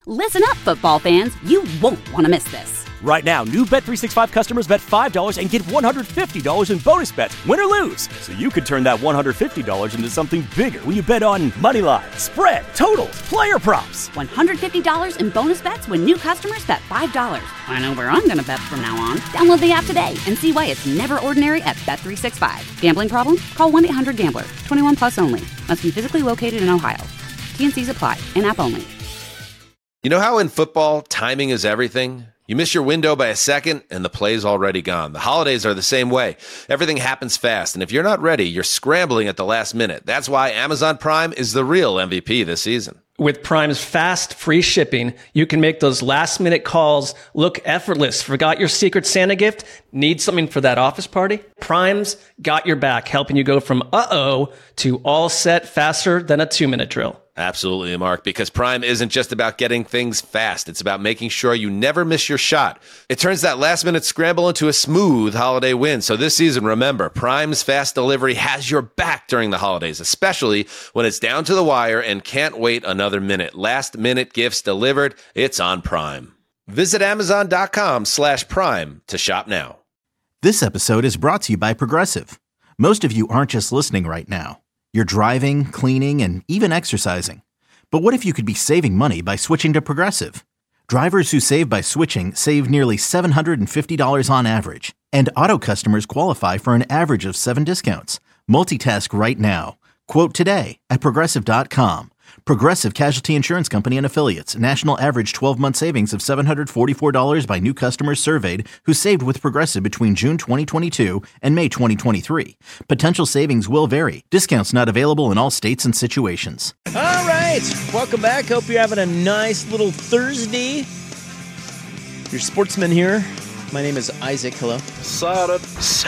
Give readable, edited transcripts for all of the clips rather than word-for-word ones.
Listen up, football fans. You won't want to miss this. Right now, new Bet365 customers bet $5 and get $150 in bonus bets, win or lose. So you could turn that $150 into something bigger when you bet on money line, spread, totals, player props. $150 in bonus bets when new customers bet $5. I know where I'm going to bet from now on. Download the app today and see why it's never ordinary at Bet365. Gambling problem? Call 1-800-GAMBLER. 21 plus only. Must be physically located in Ohio. T&Cs apply. In-app only. You know how in football, timing is everything? You miss your window by a second, and the play's already gone. The holidays are the same way. Everything happens fast, and if you're not ready, you're scrambling at the last minute. That's why Amazon Prime is the real MVP this season. With Prime's fast, free shipping, you can make those last-minute calls look effortless. Forgot your Secret Santa gift? Need something for that office party? Prime's got your back, helping you go from uh-oh to all set faster than a 2-minute drill. Absolutely, Mark, because Prime isn't just about getting things fast. It's about making sure you never miss your shot. It turns that last-minute scramble into a smooth holiday win. So this season, remember, Prime's fast delivery has your back during the holidays, especially when it's down to the wire and can't wait another minute. Last-minute gifts delivered, it's on Prime. Visit Amazon.com/Prime to shop now. This episode is brought to you by Progressive. Most of you aren't just listening right now. You're driving, cleaning, and even exercising. But what if you could be saving money by switching to Progressive? Drivers who save by switching save nearly $750 on average. And auto customers qualify for an average of 7 discounts. Multitask right now. Quote today at Progressive.com. Progressive Casualty Insurance Company and Affiliates. National average 12-month savings of $744 by new customers surveyed who saved with Progressive between June 2022 and May 2023. Potential savings will vary. Discounts not available in all states and situations. All right. Welcome back. Hope you're having a nice little Thursday. Your sportsman here. My name is Isaac. Hello. Excited.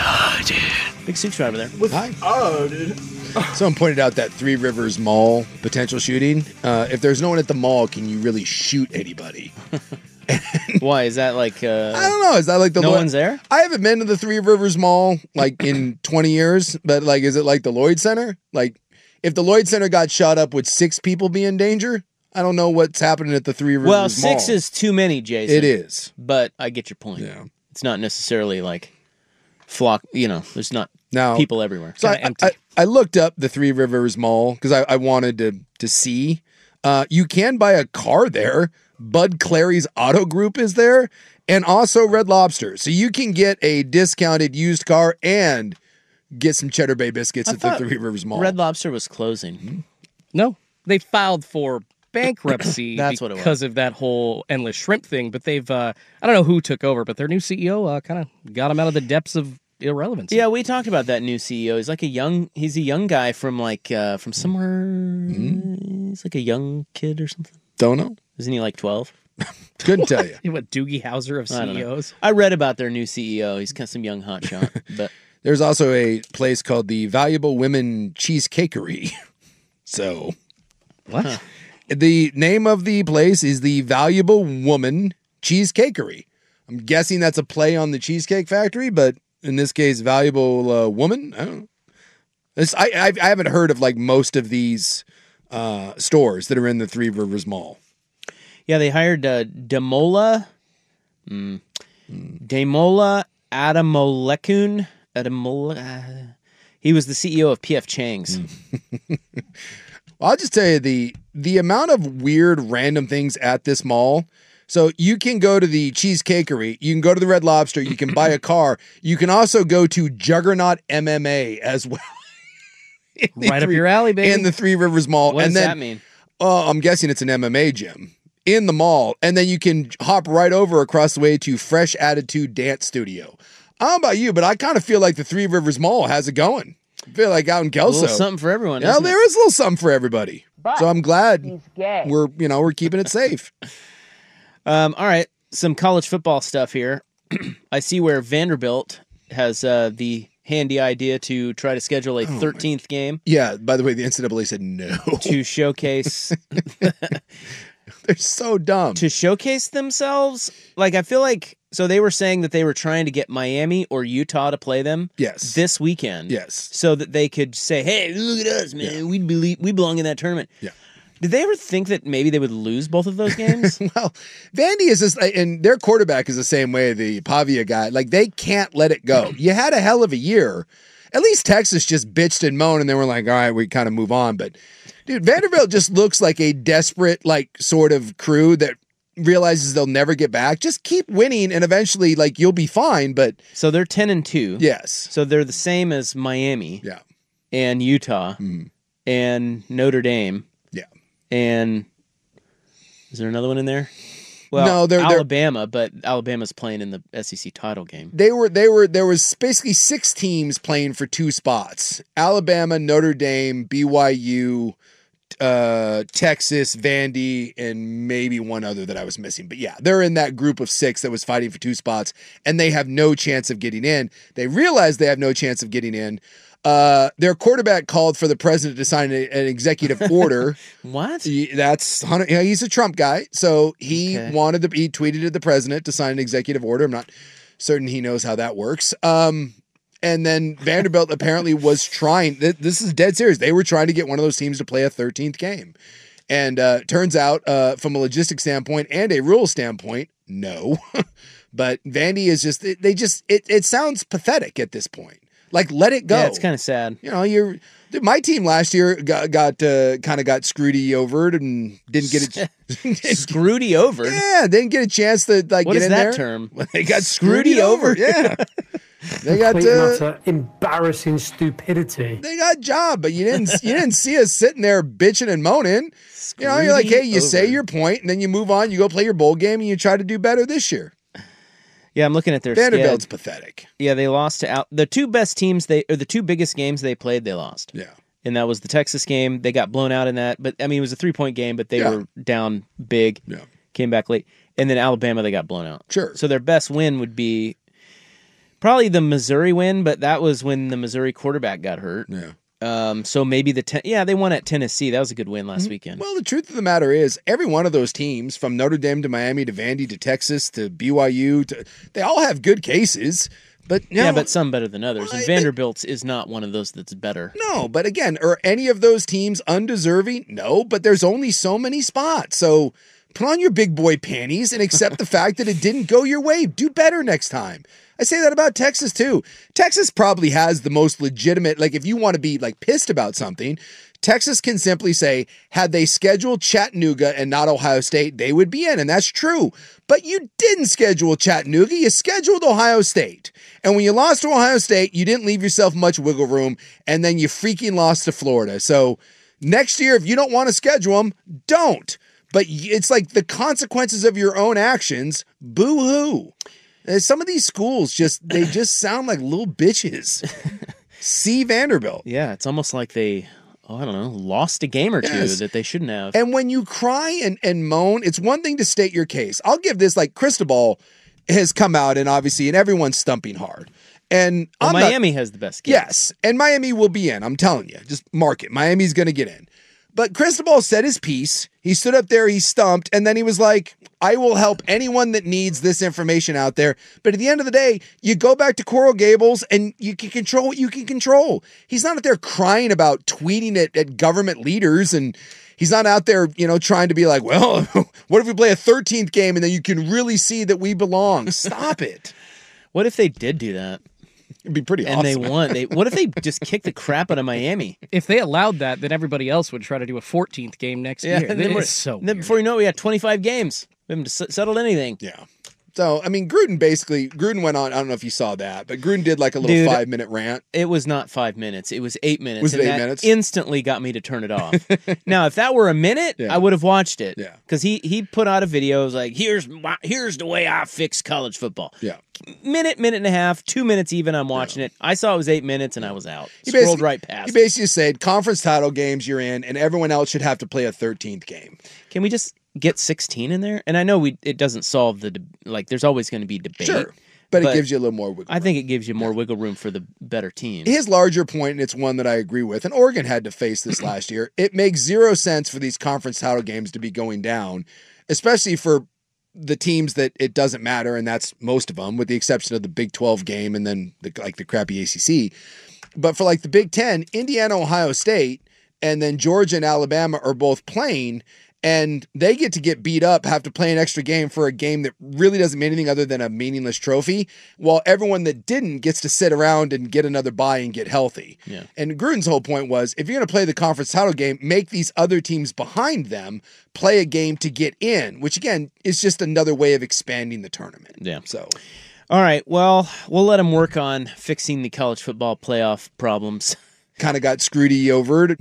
Big Six driver there. Hi. Oh, dude. Someone pointed out that Three Rivers Mall potential shooting. If there's no one at the mall, can you really shoot anybody? Why? Is that like... I don't know. Is that like the... No one's there? I haven't been to the Three Rivers Mall like in 20 years, but like, is it like the Lloyd Center? Like, if the Lloyd Center got shot up, would 6 people be in danger? I don't know what's happening at the Three Rivers Mall. Well, 6 is too many, Jason. It is. But I get your point. Yeah. It's not necessarily like flock, there's not now, people everywhere. So I looked up the Three Rivers Mall because I wanted to see. You can buy a car there. Bud Clary's Auto Group is there, and also Red Lobster. So you can get a discounted used car and get some Cheddar Bay biscuits at the Three Rivers Mall. Red Lobster was closing. Mm-hmm. No, they filed for bankruptcy That's what it was. because of that whole endless shrimp thing. But they've, I don't know who took over, but their new CEO kind of got them out of the depths of irrelevance. Yeah, we talked about that new CEO. He's like he's a young guy from from somewhere. Mm-hmm. He's like a young kid or something. Don't know. Isn't he like 12? Couldn't tell you. What, Doogie Howser of CEOs? I read about their new CEO. He's kind of some young hotshot. But there's also a place called the Valuable Women Cheesecakery. So, what? Huh. The name of the place is the Valuable Woman Cheesecakery. I'm guessing that's a play on the Cheesecake Factory, but in this case, Valuable Woman. I don't know. I haven't heard of like most of these stores that are in the Three Rivers Mall. Yeah, they hired Damola Adamolekun. He was the CEO of P.F. Chang's. Well, I'll just tell you the amount of weird random things at this mall. So you can go to the Cheesecakery, you can go to the Red Lobster, you can buy a car. You can also go to Juggernaut MMA as well. Right up your alley, baby. In the Three Rivers Mall. What does that mean? I'm guessing it's an MMA gym in the mall. And then you can hop right over across the way to Fresh Attitude Dance Studio. I don't know about you, but I kind of feel like the Three Rivers Mall has it going. I feel like out in Kelso. A little something for everyone. Yeah, there is a little something for everybody. But so I'm glad he's gay. we're keeping it safe. All right, some college football stuff here. I see where Vanderbilt has the handy idea to try to schedule a 13th game. Yeah, by the way, the NCAA said no. To showcase... They're so dumb. To showcase themselves? Like, I feel like... So they were saying that they were trying to get Miami or Utah to play them this weekend. Yes. So that they could say, hey, look at us, man. Yeah. We belong in that tournament. Yeah. Did they ever think that maybe they would lose both of those games? Well, Vandy is just, and their quarterback is the same way, the Pavia guy. Like, they can't let it go. You had a hell of a year. At least Texas just bitched and moaned, and they were like, all right, we kind of move on. But, dude, Vanderbilt just looks like a desperate, like, sort of crew that realizes they'll never get back. Just keep winning, and eventually, like, you'll be fine. But So they're 10-2. yes. So they're the same as Miami Yeah. and Utah Mhm. and Notre Dame. Yeah. And is there another one in there? Well, No, they're Alabama, but Alabama's playing in the SEC title game. there was basically 6 teams playing for 2 spots. Alabama, Notre Dame, BYU, Texas, Vandy, and maybe one other that I was missing. But yeah, they're in that group of 6 that was fighting for 2 spots, and they have no chance of getting in. They realize they have no chance of getting in. Their quarterback called for the president to sign an executive order. What? He's a Trump guy, so he Okay. he tweeted to the president to sign an executive order. I'm not certain he knows how that works. And then Vanderbilt apparently was trying. This is dead serious. They were trying to get one of those teams to play a 13th game, and turns out, from a logistics standpoint and a rule standpoint, no. But Vandy is just it sounds pathetic at this point. Like, let it go. Yeah, it's kind of sad. You know, my team last year got kind of got screwedy over and didn't get it. Screwedy over. Yeah, didn't get a chance to like What get is in that there. term? They got Screwedy screwedy over. Yeah, they got Complete and utter embarrassing stupidity. they got job, but you didn't see us sitting there bitching and moaning. You know, you're like, hey, you say your point, and then you move on. You go play your bowl game, and you try to do better this year. Yeah, I'm looking at their Vanderbilt's sched. pathetic. Yeah, they lost to the 2 best teams the 2 biggest games they played, they lost. Yeah. And that was the Texas game. They got blown out in that, but I mean, it was a 3-point game, but they Yeah. were down big. Yeah. Came back late. And then Alabama, they got blown out. Sure. So their best win would be probably the Missouri win, but that was when the Missouri quarterback got hurt. Yeah. So maybe they won at Tennessee. That was a good win last weekend. Well, the truth of the matter is, every one of those teams, from Notre Dame to Miami to Vandy to Texas to BYU, they all have good cases. But but some better than others. Well, And Vanderbilt's is not one of those that's better. No, but again, are any of those teams undeserving? No, but there's only so many spots. So put on your big boy panties and accept the fact that it didn't go your way. Do better next time. I say that about Texas too. Texas probably has the most legitimate, like, if you want to be like pissed about something, Texas can simply say, had they scheduled Chattanooga and not Ohio State, they would be in. And that's true. But you didn't schedule Chattanooga. You scheduled Ohio State. And when you lost to Ohio State, you didn't leave yourself much wiggle room. And then you freaking lost to Florida. So next year, if you don't want to schedule them, don't. But it's like the consequences of your own actions. Boo-hoo. Some of these schools just sound like little bitches. See Vanderbilt. Yeah, it's almost like they, lost a game or two Yes. that they shouldn't have. And when you cry and moan, it's one thing to state your case. I'll give this, like, Cristobal has come out and everyone's stumping hard. And Miami has the best game. Yes, and Miami will be in. I'm telling you. Just mark it. Miami's going to get in. But Cristobal said his piece. He stood up there, he stumped, and then he was like, I will help anyone that needs this information out there. But at the end of the day, you go back to Coral Gables and you can control what you can control. He's not out there crying about tweeting it at government leaders, and he's not out there, trying to be like, well, what if we play a 13th game and then you can really see that we belong? Stop it. What if they did do that? It'd be pretty and awesome. they won. What if they just kicked the crap out of Miami? If they allowed that, then everybody else would try to do a 14th game next year. and then It's so then before you know it, we had 25 games. We haven't settled anything. Yeah. So, I mean, Gruden went on, I don't know if you saw that, but Gruden did like a little 5-minute rant. It was not 5 minutes. It was 8 minutes. Was it and 8 that minutes? Instantly got me to turn it off. Now, if that were a minute, Yeah. I would have watched it. Yeah. Because he put out a video. It was like, here's the way I fix college football. Yeah. Minute and a half, 2 minutes even, I'm watching it. I saw it was 8 minutes and I was out. He Scrolled basically- right past He it. basically said conference title games you're in, and everyone else should have to play a 13th game. Can we just get 16 in there? And I know it doesn't solve there's always going to be debate. Sure. But it gives you a little more wiggle room. I think it gives you more wiggle room for the better teams. His larger point, and it's one that I agree with, and Oregon had to face this last year, it makes zero sense for these conference title games to be going down, especially for the teams that it doesn't matter, and that's most of them, with the exception of the Big 12 game and then the crappy ACC. But for like the Big 10, Indiana, Ohio State, and then Georgia and Alabama are both playing, and they get beat up, have to play an extra game for a game that really doesn't mean anything other than a meaningless trophy, while everyone that didn't gets to sit around and get another bye and get healthy. Yeah. And Gruden's whole point was, if you're going to play the conference title game, make these other teams behind them play a game to get in, which again is just another way of expanding the tournament. Yeah. So, all right, well, we'll let them work on fixing the college football playoff problems. kind of got Scrooty overed.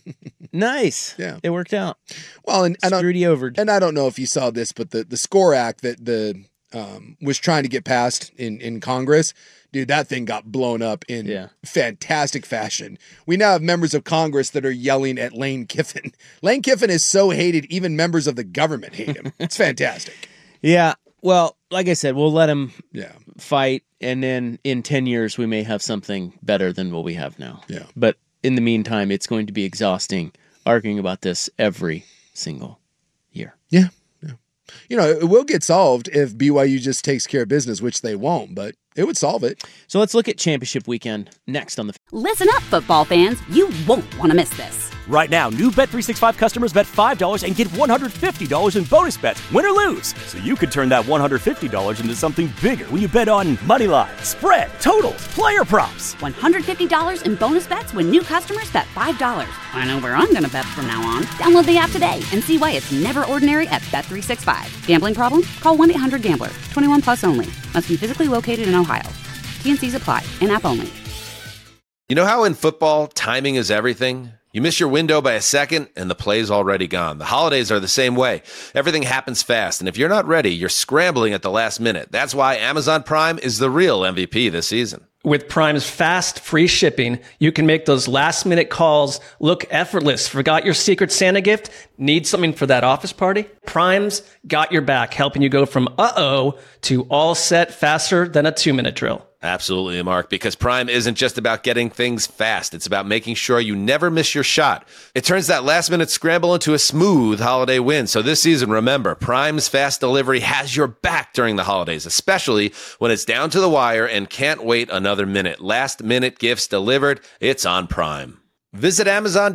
Nice. Yeah. It worked out. Well, and Scrooty overed. And I don't know if you saw this, but the SCORE Act that was trying to get passed in Congress, dude, that thing got blown up in fantastic fashion. We now have members of Congress that are yelling at Lane Kiffin. Lane Kiffin is so hated, even members of the government hate him. It's fantastic. Yeah. Well, like I said, we'll let him Yeah. fight, and then in 10 years, we may have something better than what we have now. Yeah. But in the meantime, it's going to be exhausting arguing about this every single year. Yeah. Yeah. You know, it will get solved if BYU just takes care of business, which they won't, but it would solve it. So let's look at championship weekend next on the... Listen up, football fans. You won't want to miss this. Right now, new Bet365 customers bet $5 and get $150 in bonus bets, win or lose. So you could turn that $150 into something bigger when you bet on money line, spread, totals, player props. $150 in bonus bets when new customers bet $5. I know where I'm going to bet from now on. Download the app today and see why it's never ordinary at Bet365. Gambling problem? Call 1-800-GAMBLER. 21 plus only. Must be physically located in Ohio. T&Cs apply. In-app only. You know how in football, timing is everything? You miss your window by a second, and the play's already gone. The holidays are the same way. Everything happens fast, and if you're not ready, you're scrambling at the last minute. That's why Amazon Prime is the real MVP this season. With Prime's fast, free shipping, you can make those last-minute calls look effortless. Forgot your Secret Santa gift? Need something for that office party? Prime's got your back, helping you go from uh-oh to all set faster than a 2-minute drill. Absolutely, Mark, because Prime isn't just about getting things fast. It's about making sure you never miss your shot. It turns that last-minute scramble into a smooth holiday win. So this season, remember, Prime's fast delivery has your back during the holidays, especially when it's down to the wire and can't wait another minute. Last-minute gifts delivered, it's on Prime. Visit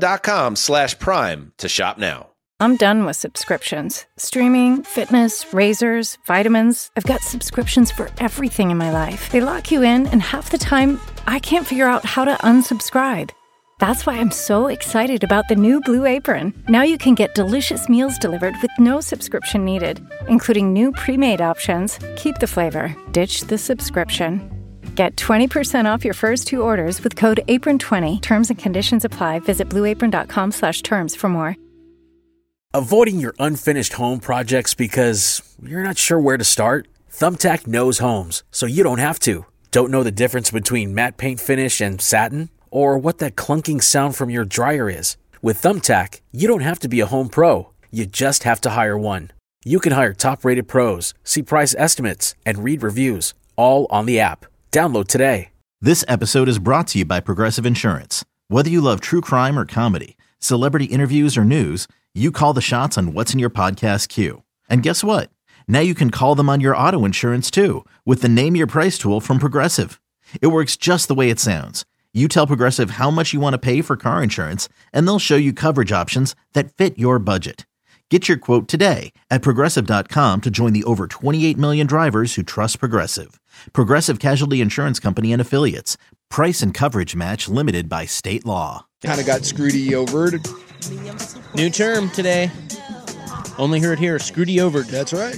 Amazon.com/Prime to shop now. I'm done with subscriptions. Streaming, fitness, razors, vitamins. I've got subscriptions for everything in my life. They lock you in, and half the time, I can't figure out how to unsubscribe. That's why I'm so excited about the new Blue Apron. Now you can get delicious meals delivered with no subscription needed, including new pre-made options. Keep the flavor, ditch the subscription. Get 20% off your first 2 orders with code APRON20. Terms and conditions apply. Visit blueapron.com/terms for more. Avoiding your unfinished home projects because you're not sure where to start? Thumbtack knows homes, so you don't have to. Don't know the difference between matte paint finish and satin? Or what that clunking sound from your dryer is? With Thumbtack, you don't have to be a home pro. You just have to hire one. You can hire top-rated pros, see price estimates, and read reviews, all on the app. Download today. This episode is brought to you by Progressive Insurance. Whether you love true crime or comedy, celebrity interviews or news, you call the shots on what's in your podcast queue. And guess what? Now you can call them on your auto insurance too with the Name Your Price tool from Progressive. It works just the way it sounds. You tell Progressive how much you want to pay for car insurance, and they'll show you coverage options that fit your budget. Get your quote today at Progressive.com to join the over 28 million drivers who trust Progressive. Progressive Casualty Insurance Company and Affiliates. Price and coverage match limited by state law. Kind of got Scrooty overed. New term today. Only heard here, Scrooty overed. That's right.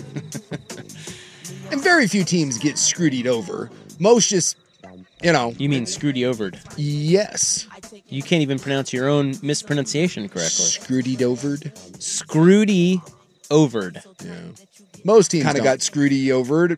And very few teams get Scrootied over. Most just, You mean Scrooty overed? Yes. You can't even pronounce your own mispronunciation correctly. Scrootied overed. Scrooty overed. Yeah. Most teams kind of got Scrooty overed.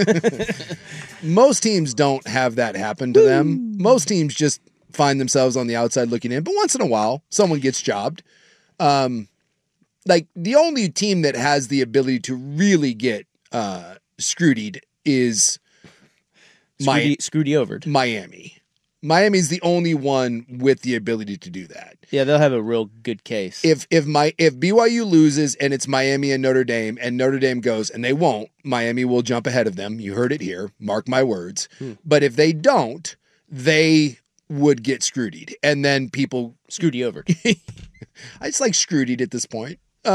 Most teams don't have that happen to them. Most teams just find themselves on the outside looking in, but once in a while, someone gets jobbed. Like the only team that has the ability to really get Scrootied is Scrooty overed. Miami. Miami's the only one with the ability to do that. Yeah, they'll have a real good case. If BYU loses and it's Miami and Notre Dame goes, and they won't, Miami will jump ahead of them. You heard it here. Mark my words. But if they don't, they would get screwed, and then people Screwed you over. I just like screwed at this point.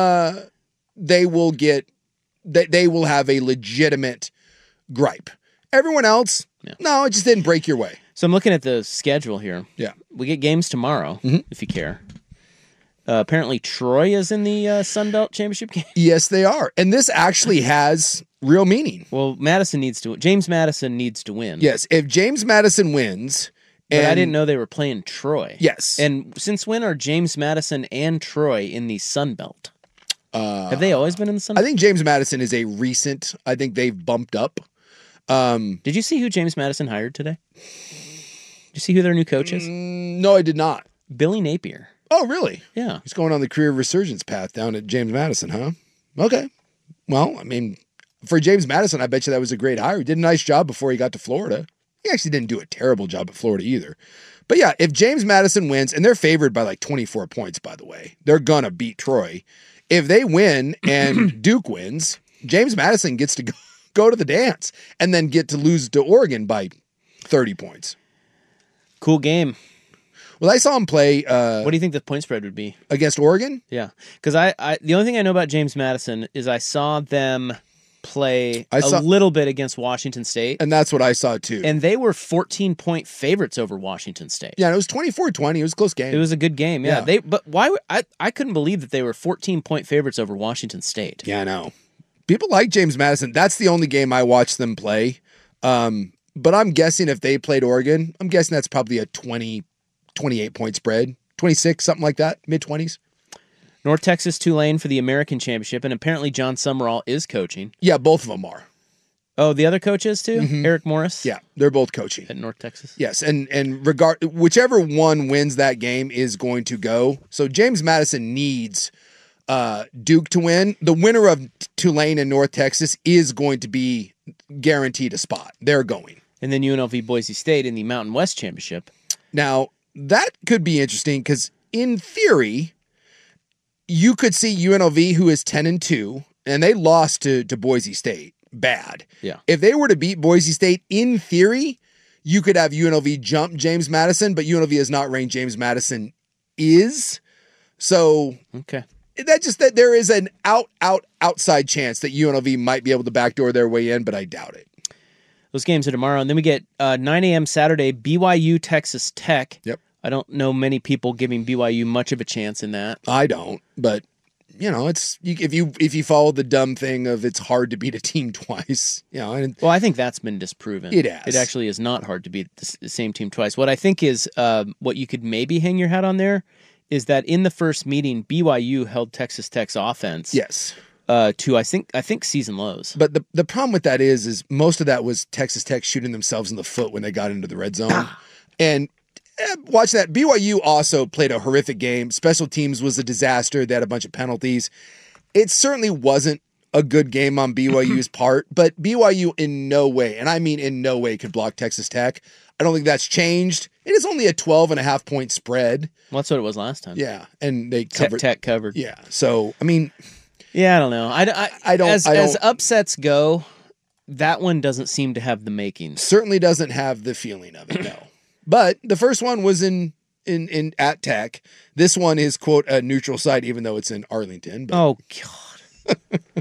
They will have a legitimate gripe. Everyone else, no, it just didn't break your way. So I'm looking at the schedule here. Yeah. We get games tomorrow, if you care. Apparently Troy is in the Sun Belt Championship game. Yes, they are. And this actually has real meaning. Well, James Madison needs to win. Yes, if James Madison wins... But I didn't know they were playing Troy. Yes. And since when are James Madison and Troy in the Sun Belt? Have they always been in the Sun Belt? I think James Madison is a recent... I think they've bumped up. Did you see who James Madison hired today? Did you see who their new coach is? No, I did not. Billy Napier. Oh, really? Yeah. He's going on the career resurgence path down at James Madison, huh? Okay. Well, I mean, for James Madison, I bet you that was a great hire. He did a nice job before he got to Florida. He actually didn't do a terrible job at Florida either. But yeah, if James Madison wins, and they're favored by like 24 points, by the way, they're going to beat Troy. If they win and Duke wins, James Madison gets to go to the dance and then get to lose to Oregon by 30 points. Cool game. Well, I saw him play. What do you think the point spread would be? Against Oregon? Yeah. Because I the only thing I know about James Madison is I saw them play a little bit against Washington State. And that's what I saw too. And they were 14-point favorites over Washington State. Yeah, it was 24-20. It was a close game. It was a good game, yeah. But why? I couldn't believe that they were 14-point favorites over Washington State. Yeah, I know. People like James Madison. That's the only game I watched them play. But I'm guessing if they played Oregon, I'm guessing that's probably a 28-point spread. 26, something like that, mid-20s. North Texas Tulane for the American Championship, and apparently John Summerall is coaching. Yeah, both of them are. Oh, the other coach is too? Mm-hmm. Eric Morris? Yeah, they're both coaching. At North Texas? Yes, and whichever one wins that game is going to go. So James Madison needs Duke to win. The winner of Tulane and North Texas is going to be guaranteed a spot. They're going. And then UNLV Boise State in the Mountain West Championship. Now, that could be interesting because in theory, you could see UNLV, who is 10-2, and they lost to Boise State. Bad. Yeah. If they were to beat Boise State, in theory, you could have UNLV jump James Madison, but UNLV is not ranked. James Madison is. So okay. That there is an outside chance that UNLV might be able to backdoor their way in, but I doubt it. Those games are tomorrow. And then we get 9 a.m. Saturday, BYU Texas Tech. Yep. I don't know many people giving BYU much of a chance in that. I don't, but it's if you follow the dumb thing of it's hard to beat a team twice, And, well, I think that's been disproven. It has. It actually is not hard to beat the same team twice. What I think is what you could maybe hang your hat on there is that in the first meeting, BYU held Texas Tech's offense. Yes. To I think season lows. But the problem with that is most of that was Texas Tech shooting themselves in the foot when they got into the red zone. And watch that. BYU also played a horrific game. Special teams was a disaster. They had a bunch of penalties. It certainly wasn't a good game on BYU's part, but BYU in no way, and I mean in no way, could block Texas Tech. I don't think that's changed. It is only a 12.5 point spread. Well, that's what it was last time. Yeah, and they covered. Tech covered. Yeah, so I mean, yeah, I don't know. I don't. As upsets go, that one doesn't seem to have the makings. Certainly doesn't have the feeling of it. No, but the first one was in at Tech. This one is quote a neutral site, even though it's in Arlington. But, oh God,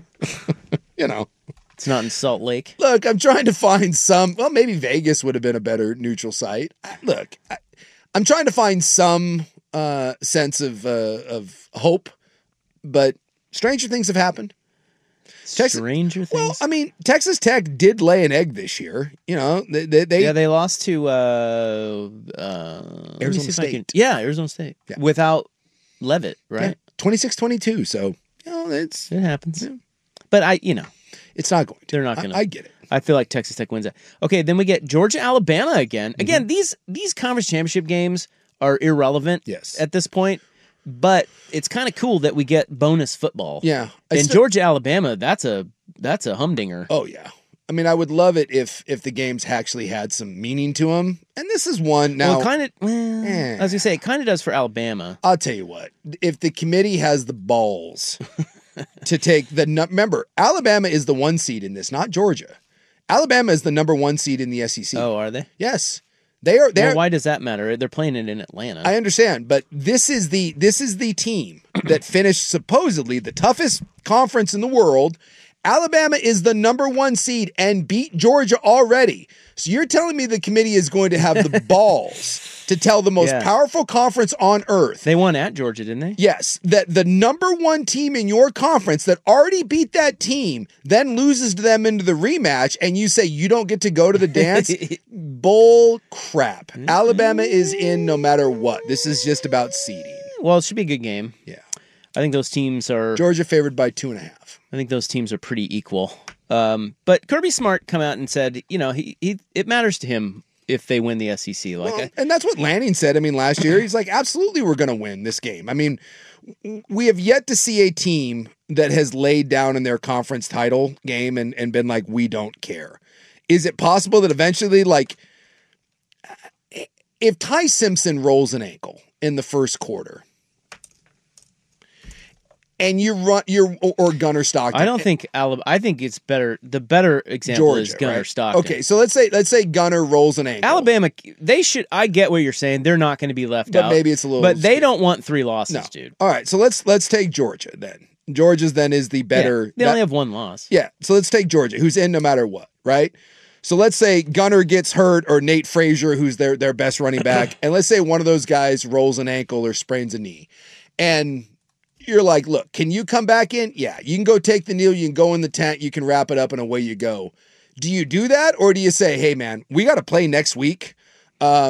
it's not in Salt Lake. Look, I'm trying to find some. Well, maybe Vegas would have been a better neutral site. I'm trying to find some sense of hope, but stranger things have happened. Stranger things. Well, I mean, Texas Tech did lay an egg this year. They lost to Arizona State. Arizona State without Leavitt, right? 26-22. So it happens. Yeah. But it's not going to. They're not going to. I get it. I feel like Texas Tech wins that. Okay, then we get Georgia, Alabama again. Again, these conference championship games are irrelevant at this point. But it's kind of cool that we get bonus football. Yeah. And Georgia, Alabama, that's a humdinger. Oh, yeah. I mean, I would love it if the games actually had some meaning to them. And this is one now. Well, I was going to say, it kind of does for Alabama. I'll tell you what. If the committee has the balls to take remember, Alabama is the 1 seed in this, not Georgia. Alabama is the number 1 seed in the SEC. Oh, are they? Yes. Well, why does that matter? They're playing it in Atlanta. I understand, but this is the team that finished supposedly the toughest conference in the world. Alabama is the number 1 seed and beat Georgia already. So you're telling me the committee is going to have the balls to tell the most powerful conference on earth. They won at Georgia, didn't they? Yes, that the number 1 team in your conference that already beat that team then loses to them into the rematch, and you say you don't get to go to the dance? Bull crap. Alabama is in no matter what. This is just about seeding. Well, it should be a good game. Yeah. I think those teams are... Georgia favored by 2.5. I think those teams are pretty equal. But Kirby Smart come out and said, it matters to him if they win the SEC. And that's what Lanning said. I mean, last year, he's like, absolutely, we're going to win this game. I mean, we have yet to see a team that has laid down in their conference title game and been like, we don't care. Is it possible that eventually, like, if Ty Simpson rolls an ankle in the first quarter, and or Gunnar Stockton. I don't think Alabama. I think it's better. The better example Georgia, is Gunnar right? Stockton. Okay, so let's say Gunnar rolls an ankle. Alabama, they should. I get what you're saying. They're not going to be left out. But maybe it's a little. But they don't want 3 losses, dude. All right, so let's take Georgia then. Georgia's then is the better. Yeah, they only have 1 loss. Yeah, so let's take Georgia, who's in no matter what, right? So let's say Gunnar gets hurt, or Nate Frazier, who's their best running back, and let's say one of those guys rolls an ankle or sprains a knee, and you're like, look, can you come back in? Yeah, you can go take the knee, you can go in the tent, you can wrap it up, and away you go. Do you do that, or do you say, hey, man, we got to play next week, or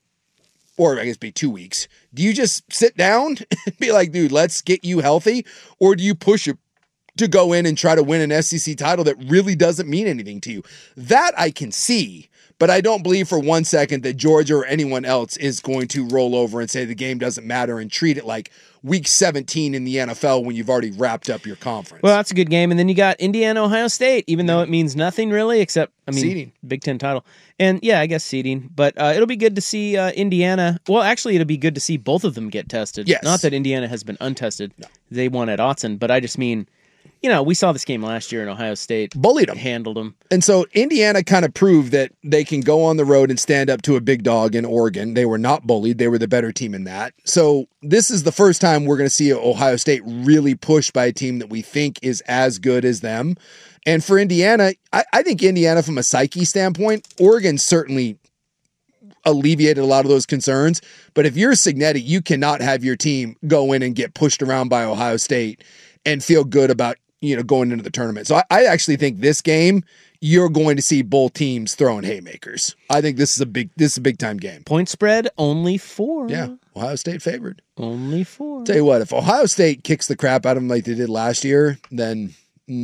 I guess be 2 weeks. Do you just sit down and be like, dude, let's get you healthy, or do you push it to go in and try to win an SEC title that really doesn't mean anything to you? That I can see, but I don't believe for 1 second that Georgia or anyone else is going to roll over and say the game doesn't matter and treat it like week 17 in the NFL when you've already wrapped up your conference. Well, that's a good game. And then you got Indiana, Ohio State, even though it means nothing really, except, seeding. Big Ten title. And yeah, I guess seeding. But it'll be good to see Indiana. Well, actually, it'll be good to see both of them get tested. Yes. Not that Indiana has been untested. No. They won at Autzen, but I just mean, we saw this game last year in Ohio State. Bullied them. Handled them. And so Indiana kind of proved that they can go on the road and stand up to a big dog in Oregon. They were not bullied. They were the better team in that. So this is the first time we're going to see Ohio State really pushed by a team that we think is as good as them. And for Indiana, I think Indiana from a psyche standpoint, Oregon certainly alleviated a lot of those concerns. But if you're Cignetti, you cannot have your team go in and get pushed around by Ohio State and feel good about going into the tournament. So I actually think this game, you're going to see both teams throwing haymakers. I think this is a big time game. Point spread, only 4. Yeah, Ohio State favored. Only 4. Tell you what, if Ohio State kicks the crap out of them like they did last year, then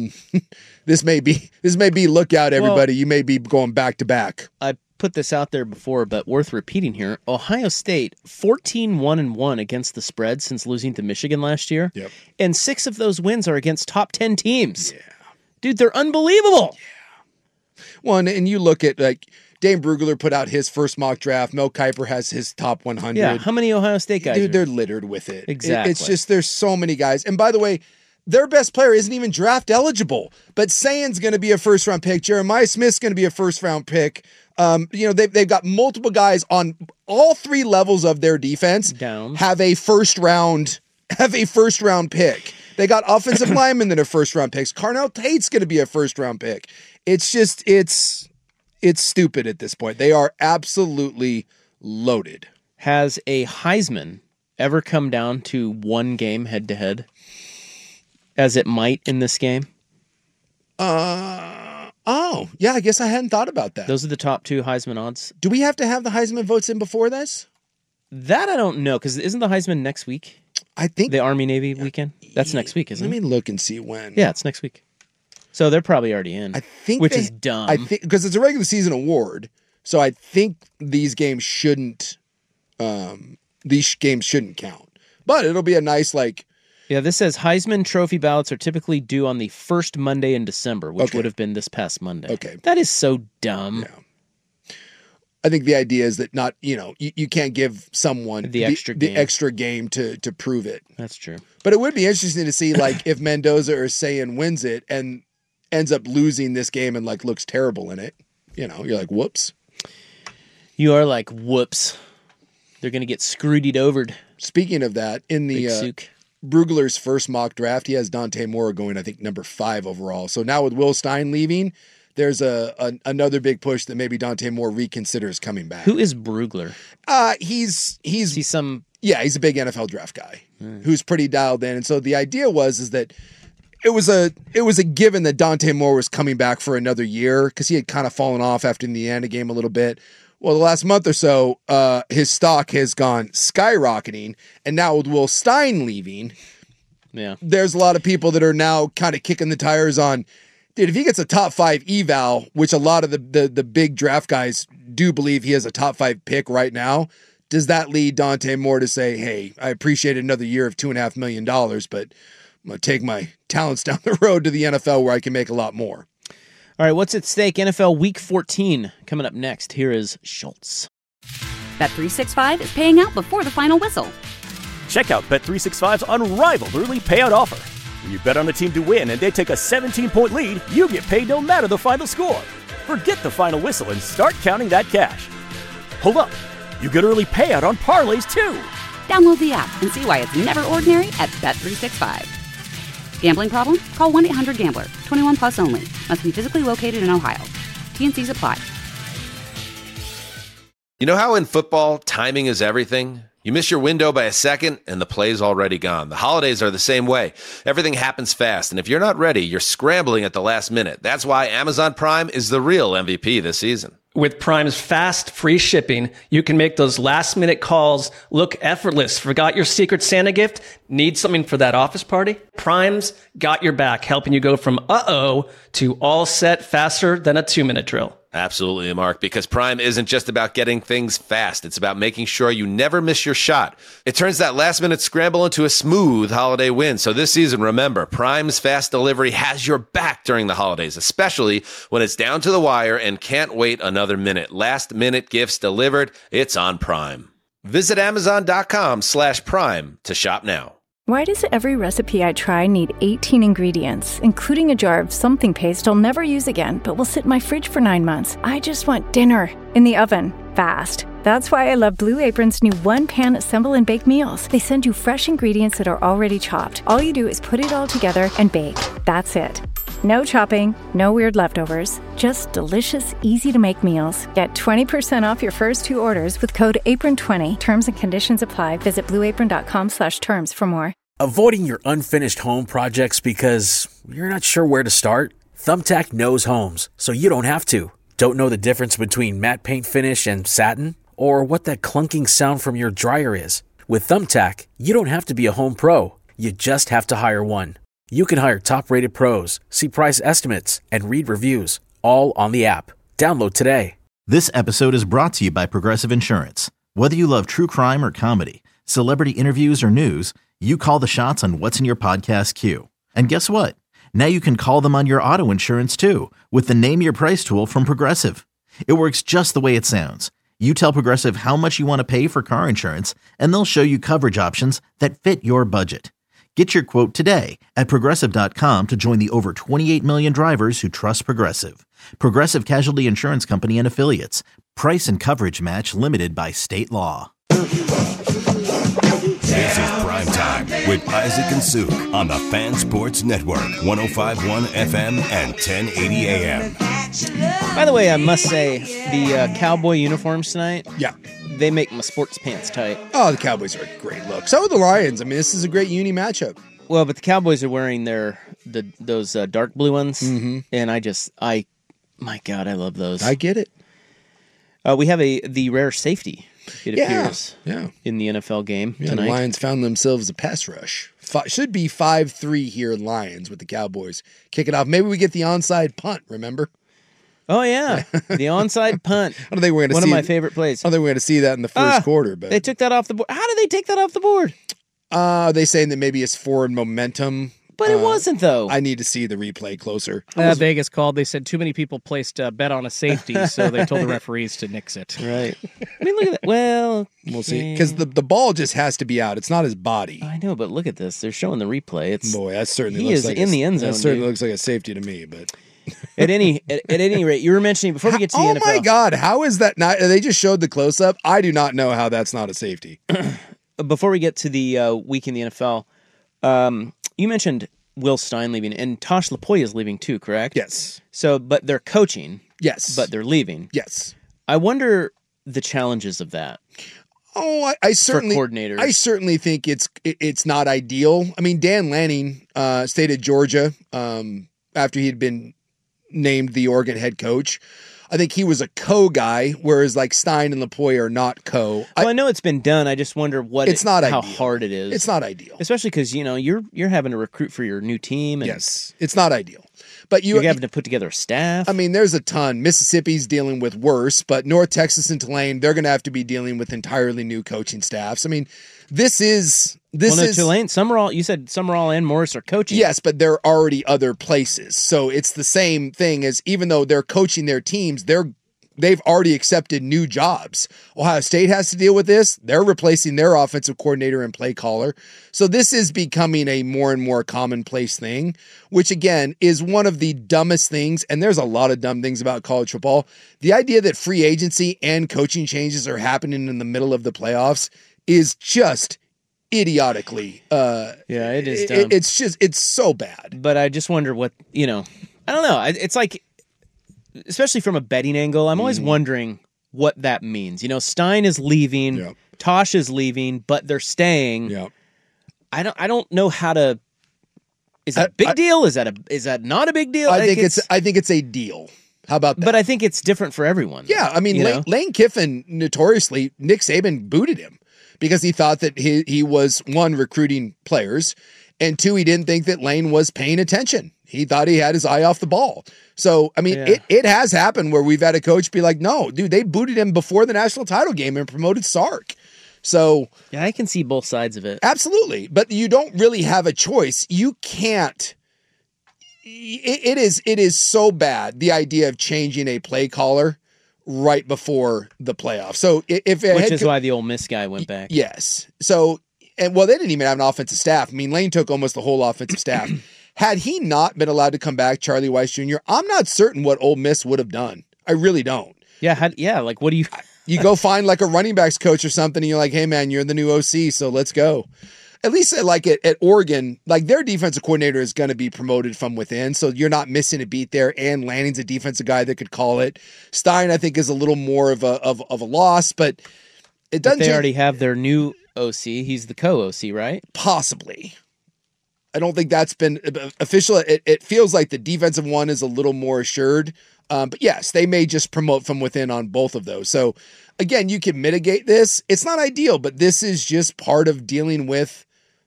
this may be look out, everybody. You may be going back to back. I put this out there before, but worth repeating here. Ohio State 14-1-1 against the spread since losing to Michigan last year. Yep. And 6 of those wins are against top 10 teams. Yeah. Dude, they're unbelievable. Yeah. Well, and you look at like Dane Brugler put out his first mock draft. Mel Kiper has his top 100. Yeah, how many Ohio State guys? Dude, they're littered with it. Exactly. It's just there's so many guys. And by the way, their best player isn't even draft eligible, but Sayan's going to be a first-round pick. Jeremiah Smith's going to be a first-round pick. They've got multiple guys on all 3 levels of their defense have a first round pick. They got offensive linemen that are first round picks. Carnell Tate's going to be a first round pick. It's just it's stupid at this point. They are absolutely loaded. Has a Heisman ever come down to 1 game head to head, as it might in this game? Oh, yeah, I guess I hadn't thought about that. Those are the top 2 Heisman odds. Do we have to have the Heisman votes in before this? That I don't know, because isn't the Heisman next week? I think the Army-Navy weekend? That's next week, isn't it? Let me look and see when. Yeah, it's next week. So they're probably already in, which is dumb. I think because it's a regular season award, so I think these games shouldn't count. But it'll be a nice Yeah, this says Heisman Trophy ballots are typically due on the first Monday in December, which would have been this past Monday. Okay. That is so dumb. Yeah. I think the idea is that not, you can't give someone the extra game to prove it. That's true. But it would be interesting to see if Mendoza or Sayan wins it and ends up losing this game and looks terrible in it. You're like, whoops. You are like, whoops. They're going to get screwed overed. Speaking of that, in the Brugler's first mock draft, he has Dante Moore going, I think, number 5 overall. So now with Will Stein leaving, there's another big push that maybe Dante Moore reconsiders coming back. Who is Brugler? He's some... Yeah, he's a big NFL draft guy who's pretty dialed in. And so the idea is that it was a given that Dante Moore was coming back for another year because he had kind of fallen off after the Indiana game a little bit. Well, the last month or so, his stock has gone skyrocketing, and now with Will Stein leaving, there's a lot of people that are now kind of kicking the tires on, dude, if he gets a top 5 eval, which a lot of the big draft guys do believe he has a top 5 pick right now, does that lead Dante Moore to say, hey, I appreciate another year of $2.5 million, but I'm going to take my talents down the road to the NFL where I can make a lot more. All right, what's at stake? NFL Week 14 coming up next. Here is Schultz. Bet365 is paying out before the final whistle. Check out Bet365's unrivaled early payout offer. When you bet on a team to win and they take a 17-point lead, you get paid no matter the final score. Forget the final whistle and start counting that cash. Hold up. You get early payout on parlays, too. Download the app and see why it's never ordinary at Bet365. Gambling problem? Call 1-800-GAMBLER. 21 plus only. Must be physically located in Ohio. T&Cs apply. You know how in football, timing is everything? You miss your window by a second, and the play's already gone. The holidays are the same way. Everything happens fast, and if you're not ready, you're scrambling at the last minute. That's why Amazon Prime is the real MVP this season. With Prime's fast, free shipping, you can make those last-minute calls look effortless. Forgot your Secret Santa gift? Need something for that office party? Prime's got your back, helping you go from uh-oh to all set faster than a 2-minute drill. Absolutely, Mark, because Prime isn't just about getting things fast. It's about making sure you never miss your shot. It turns that last-minute scramble into a smooth holiday win. So this season, remember, Prime's fast delivery has your back during the holidays, especially when it's down to the wire and can't wait another minute. Last-minute gifts delivered, it's on Prime. Visit Amazon.com/Prime to shop now. Why does every recipe I try need 18 ingredients, including a jar of something paste I'll never use again, but will sit in my fridge for 9 months? I just want dinner in the oven, fast. That's why I love Blue Apron's new one-pan assemble and bake meals. They send you fresh ingredients that are already chopped. All you do is put it all together and bake. That's it. No chopping, no weird leftovers, just delicious, easy-to-make meals. Get 20% off your first 2 orders with code APRON20. Terms and conditions apply. Visit blueapron.com/terms for more. Avoiding your unfinished home projects because you're not sure where to start? Thumbtack knows homes, so you don't have to. Don't know the difference between matte paint finish and satin? Or what that clunking sound from your dryer is? With Thumbtack, you don't have to be a home pro. You just have to hire one. You can hire top-rated pros, see price estimates, and read reviews, all on the app. Download today. This episode is brought to you by Progressive Insurance. Whether you love true crime or comedy, celebrity interviews or news, you call the shots on what's in your podcast queue. And guess what? Now you can call them on your auto insurance too with the Name Your Price tool from Progressive. It works just the way it sounds. You tell Progressive how much you want to pay for car insurance, and they'll show you coverage options that fit your budget. Get your quote today at Progressive.com to join the over 28 million drivers who trust Progressive. Progressive Casualty Insurance Company and Affiliates. Price and coverage match limited by state law. This is Prime Time with Isaac and Suk on the Fan Sports Network, 105.1 FM and 1080 AM. By the way, I must say, the Cowboy uniforms tonight, yeah, they make my sports pants tight. Oh, the Cowboys are a great look. So are the Lions. I mean, this is a great uni matchup. Well, but the Cowboys are wearing those dark blue ones, and my God, I love those. I get it. We have the rare safety. It appears in the NFL game tonight. The Lions found themselves a pass rush. Should be 5-3 here in Lions with the Cowboys. Kick it off. Maybe we get the onside punt, remember? Oh, yeah. The onside punt. I don't think we're going to see one of my favorite plays. I don't think we're going to see that in the first quarter. But they took that off the board. How did they take that off the board? They saying that maybe it's forward momentum. But it wasn't, though. I need to see the replay closer. Vegas called. They said too many people placed a bet on a safety, so they told the referees to nix it. Right. I mean, look at that. Well, we'll see. Because the ball just has to be out. It's not his body. I know, but look at this. They're showing the replay. Boy, that certainly he looks is like in the end zone. That certainly looks like a safety to me. But At any rate, you were mentioning before we get to the NFL. Oh my God, how is that not? They just showed the close up. I do not know how that's not a safety. Before we get to the week in the NFL, you mentioned Will Stein leaving, and Tosh Lupoi is leaving too, correct? Yes. So, but they're coaching. Yes. But they're leaving. Yes. I wonder the challenges of that. Oh, I certainly, for coordinators. I certainly think it's not ideal. I mean, Dan Lanning stayed at Georgia after he'd been named the Oregon head coach. I think he was a co-guy, whereas like Stein and Lupoi are not co. Well, I know it's been done. I just wonder how hard it is. It's not ideal, especially because you're having to recruit for your new team. And yes, it's not ideal. But you're having to put together a staff. I mean, there's a ton. Mississippi's dealing with worse, but North Texas and Tulane, they're going to have to be dealing with entirely new coaching staffs. I mean, this is Tulane. Summerall, you said Summerall and Morris are coaching. Yes, but they're already other places, so it's the same thing as even though they're coaching their teams, they've already accepted new jobs. Ohio State has to deal with this. They're replacing their offensive coordinator and play caller. So this is becoming a more and more commonplace thing, which again is one of the dumbest things. And there's a lot of dumb things about college football. The idea that free agency and coaching changes are happening in the middle of the playoffs is just idiotically. It is dumb. It's so bad. But I just wonder what, I don't know. It's like, especially from a betting angle, I'm always wondering what that means. Stein is leaving, Tosh is leaving, but they're staying. Yeah. I don't know how to. Is that a big deal? Is that not a big deal? I think it's a deal. How about that? But I think it's different for everyone. Yeah, I mean, Lane Kiffin notoriously, Nick Saban booted him because he thought that he was, one, recruiting players, and two, he didn't think that Lane was paying attention. He thought he had his eye off the ball. So, I mean, it has happened where we've had a coach be like, no, dude, they booted him before the national title game and promoted Sark. So yeah, I can see both sides of it. Absolutely. But you don't really have a choice. You can't. It is so bad, the idea of changing a play caller right before the playoffs. So which is why the Ole Miss guy went back. Yes. So, they didn't even have an offensive staff. I mean, Lane took almost the whole offensive staff. Had he not been allowed to come back, Charlie Weiss Jr., I'm not certain what Ole Miss would have done. I really don't. Yeah. Like, what do you? You go find like a running backs coach or something, and you're like, hey man, you're the new OC, so let's go. At least at Oregon, like their defensive coordinator is going to be promoted from within, so you're not missing a beat there. And Lanning's a defensive guy that could call it. Stein, I think, is a little more of a loss, but it doesn't. They already have their new OC. He's the co-OC, right? Possibly. I don't think that's been official. It feels like the defensive one is a little more assured. But yes, they may just promote from within on both of those. So again, you can mitigate this. It's not ideal, but this is just part of dealing with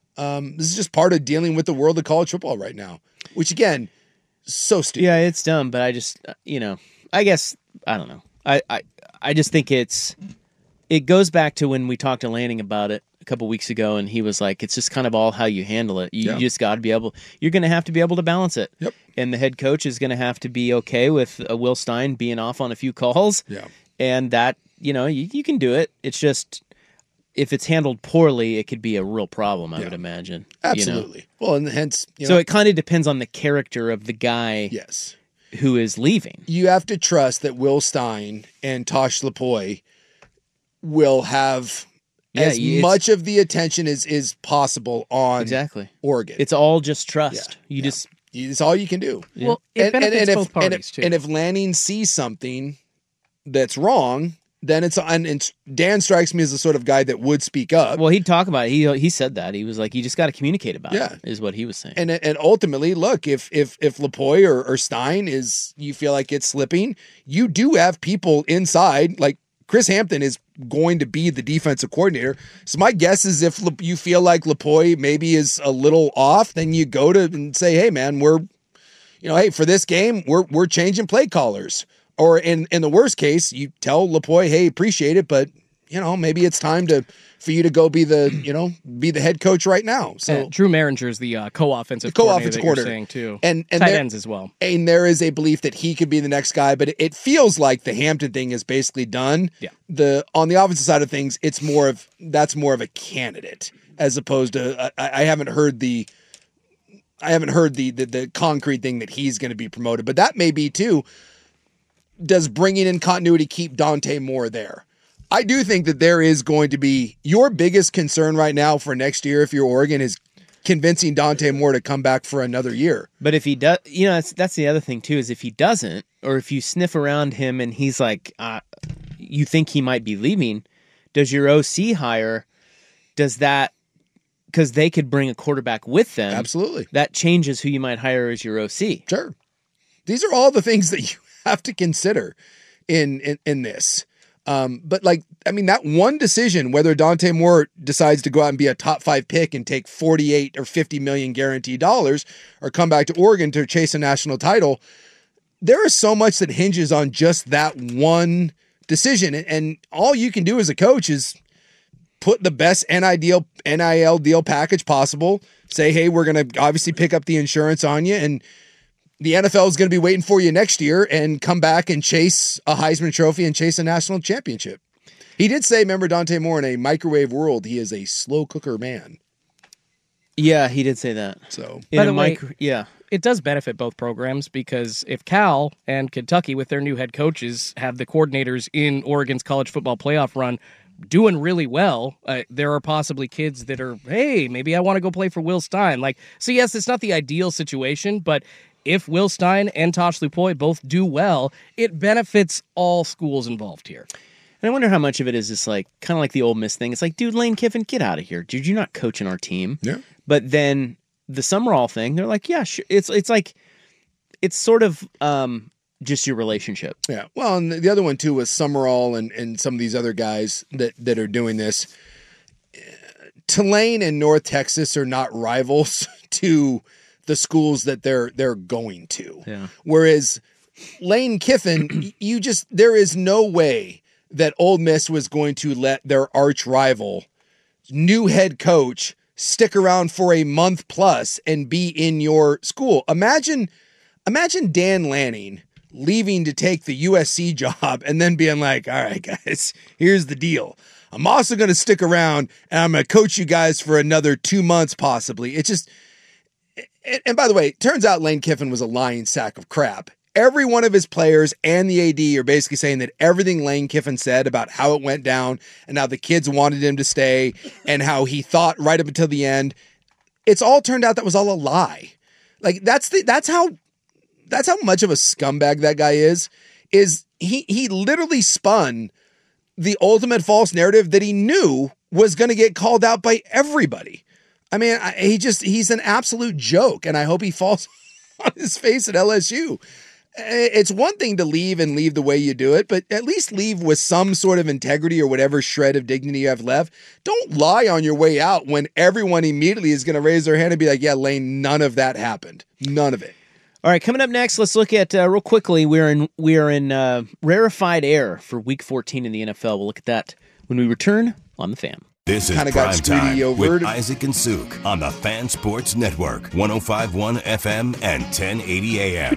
the world of college football right now, which again, so stupid. Yeah, it's dumb, but I just, I guess, I don't know. I just think it goes back to when we talked to Lanning about it a couple weeks ago, and he was like, it's just kind of all how you handle it. You just got to be you're going to have to be able to balance it. Yep. And the head coach is going to have to be okay with Will Stein being off on a few calls. Yeah. And that, you can do it. It's just, if it's handled poorly, it could be a real problem, I would imagine. Absolutely. Well, and hence, so it kind of depends on the character of the guy. Yes. Who is leaving. You have to trust that Will Stein and Tosh Lupoi will have as much of the attention as possible on Oregon. It's all just trust. It's all you can do. Yeah. Well, it benefits both parties too. And if Lanning sees something that's wrong, then and Dan strikes me as the sort of guy that would speak up. Well, he'd talk about it. He said that. He was like, you just got to communicate about it, is what he was saying. And ultimately, look, if Lupoi or Stein you feel like it's slipping, you do have people inside, like Chris Hampton is going to be the defensive coordinator. So my guess is if you feel like Lupoi maybe is a little off, then you go to and say, hey man, hey, for this game, we're changing play callers. Or in the worst case, you tell Lupoi, hey, appreciate it, but maybe it's time for you to go be the head coach right now. So Drew Maringer is the co-offensive coordinator you're saying too. And tight ends as well. And there is a belief that he could be the next guy, but it feels like the Hampton thing is basically done. Yeah. On the offensive side of things, that's more of a candidate as opposed to I haven't heard I haven't heard the concrete thing that he's going to be promoted, but that may be too. Does bringing in continuity keep Dante Moore there? I do think that there is going to be your biggest concern right now for next year if you're Oregon is convincing Dante Moore to come back for another year. But if he does, that's the other thing too, is if he doesn't, or if you sniff around him and he's like, you think he might be leaving, does your OC hire, does that, because they could bring a quarterback with them. Absolutely. That changes who you might hire as your OC. Sure. These are all the things that you have to consider in this. But that one decision, whether Dante Moore decides to go out and be a top 5 pick and take 48 or 50 million guaranteed dollars or come back to Oregon to chase a national title, there is so much that hinges on just that one decision. And all you can do as a coach is put the best NIL deal package possible. Say, hey, we're going to obviously pick up the insurance on you, and the NFL is going to be waiting for you next year, and come back and chase a Heisman Trophy and chase a national championship. He did say, remember Dante Moore, in a microwave world, he is a slow cooker man. Yeah, he did say that. So, by the way, it does benefit both programs, because if Cal and Kentucky, with their new head coaches, have the coordinators in Oregon's college football playoff run doing really well, there are possibly kids that are, hey, maybe I want to go play for Will Stein. So yes, it's not the ideal situation, but if Will Stein and Tosh Lupoi both do well, it benefits all schools involved here. And I wonder how much of it is just kind of like the Ole Miss thing. It's like, dude, Lane Kiffin, get out of here. Dude, you're not coaching our team. Yeah. But then the Summerall thing, they're like, yeah, sure. It's sort of just your relationship. Yeah. Well, and the other one too was Summerall and some of these other guys that are doing this. Tulane and North Texas are not rivals to the schools that they're going to. Yeah. Whereas Lane Kiffin, there is no way that Ole Miss was going to let their arch rival, new head coach, stick around for a month plus and be in your school. Imagine Dan Lanning leaving to take the USC job and then being like, all right, guys, here's the deal. I'm also going to stick around and I'm going to coach you guys for another 2 months possibly. It's just, and by the way, it turns out Lane Kiffin was a lying sack of crap. Every one of his players and the AD are basically saying that everything Lane Kiffin said about how it went down and how the kids wanted him to stay and how he thought right up until the end, it's all turned out that was all a lie. That's how much of a scumbag that guy is he literally spun the ultimate false narrative that he knew was going to get called out by everybody. I mean, he's an absolute joke, and I hope he falls on his face at LSU. It's one thing to leave the way you do it, but at least leave with some sort of integrity or whatever shred of dignity you have left. Don't lie on your way out when everyone immediately is going to raise their hand and be like, yeah, Lane, none of that happened. None of it. All right, coming up next, let's look at, real quickly, we are in rarefied air for Week 14 in the NFL. We'll look at that when we return on The Fan. This is Prime Time with Isaac and Suk on the Fan Sports Network, 105.1 FM and 1080 AM.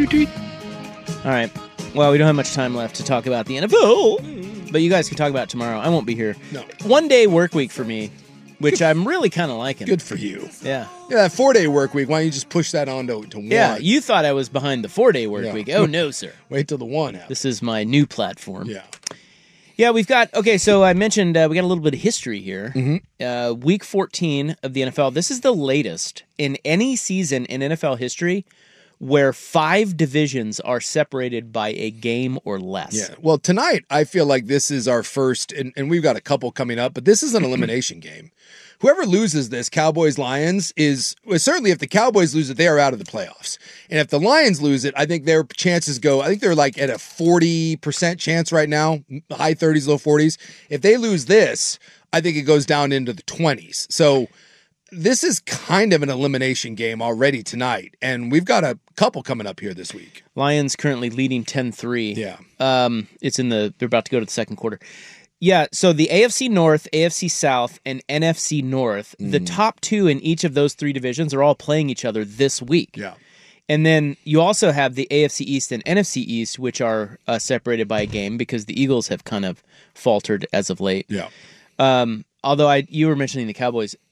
All right. Well, we don't have much time left to talk about the NFL, but you guys can talk about it tomorrow. I won't be here. No. 1 day work week for me, which I'm really kind of liking. Good for you. Yeah. Yeah, that 4-day work week, why don't you just push that on to 1? Yeah, you thought I was behind the 4-day work week. Oh, no, sir. Wait till the 1 happens. This is my new platform. Yeah. Yeah, we've got, okay, so I mentioned we got a little bit of history here. Mm-hmm. Week 14 of the NFL. This is the latest in any season in NFL history where 5 divisions are separated by a game or less. Yeah, well, tonight I feel like this is our first, and we've got a couple coming up, but this is an elimination game. Whoever loses this, Cowboys-Lions, certainly if the Cowboys lose it, they are out of the playoffs. And if the Lions lose it, I think their chances go, I think they're like at a 40% chance right now, high 30s, low 40s. If they lose this, I think it goes down into the 20s. So this is kind of an elimination game already tonight. And we've got a couple coming up here this week. Lions currently leading 10-3. Yeah. They're about to go to the second quarter. Yeah, so the AFC North, AFC South, and NFC North, the top 2 in each of those 3 divisions are all playing each other this week. Yeah. And then you also have the AFC East and NFC East, which are separated by a game because the Eagles have kind of faltered as of late. Yeah. Although you were mentioning the Cowboys,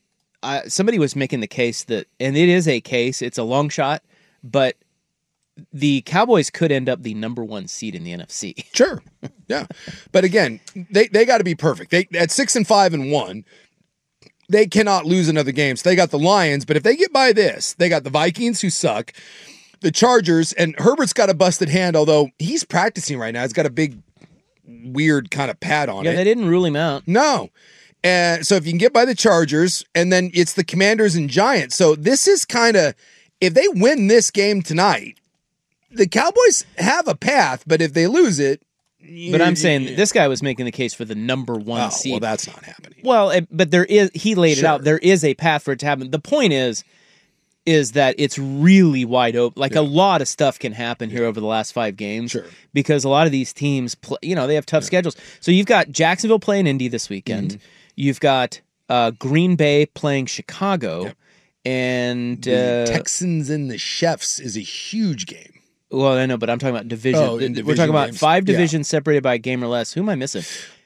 somebody was making the case that, and it is a case, it's a long shot, but the Cowboys could end up the number 1 seed in the NFC. Sure. Yeah. But again, they got to be perfect. They at 6-5-1, they cannot lose another game. So they got the Lions, but if they get by this, they got the Vikings who suck, the Chargers, and Herbert's got a busted hand, although he's practicing right now. He's got a big, weird kind of pad on it. Yeah, they didn't rule him out. No. And so if you can get by the Chargers, and then it's the Commanders and Giants. So this is kind of, if they win this game tonight, the Cowboys have a path, but if they lose it... But I'm saying this guy was making the case for the number 1 seed. Well, that's not happening. Well, but he laid it out. There is a path for it to happen. The point is that it's really wide open. Like a lot of stuff can happen here over the last 5 games. Sure. Because a lot of these teams, they have tough schedules. So you've got Jacksonville playing Indy this weekend. Mm-hmm. You've got Green Bay playing Chicago. Yep. And the Texans and the Chiefs is a huge game. Well, I know, but I'm talking about division. We're talking about games. 5 divisions separated by a game or less. Who am I missing?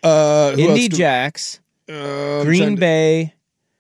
Indy, Jacks, Green Bay,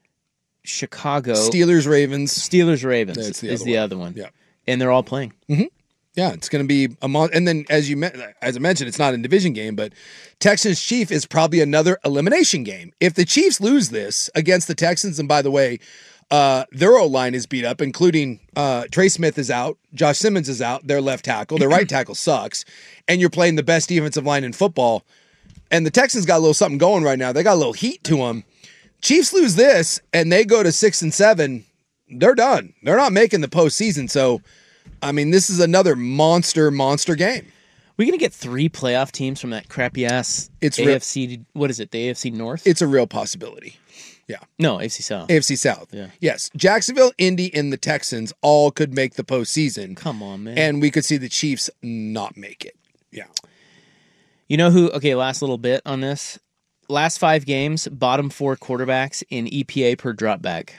Chicago, Steelers, Ravens. That's the other one. Yeah, and they're all playing. Mm-hmm. Yeah, it's going to be a month. And then, as I mentioned, it's not a division game, but Texans Chiefs is probably another elimination game. If the Chiefs lose this against the Texans, and by the way, their O-line is beat up, including Trey Smith is out, Josh Simmons is out, their left tackle, their right tackle sucks, and you're playing the best defensive line in football. And the Texans got a little something going right now. They got a little heat to them. Chiefs lose this, and they go to 6-7. They're done. They're not making the postseason. So, I mean, this is another monster game. We're going to get 3 playoff teams from that crappy-ass AFC. What is it, the AFC North? It's a real possibility. Yeah. No, AFC South. AFC South. Yeah. Yes. Jacksonville, Indy, and the Texans all could make the postseason. Come on, man. And we could see the Chiefs not make it. Yeah. You know who, last little bit on this. Last 5 games, bottom 4 quarterbacks in EPA per dropback.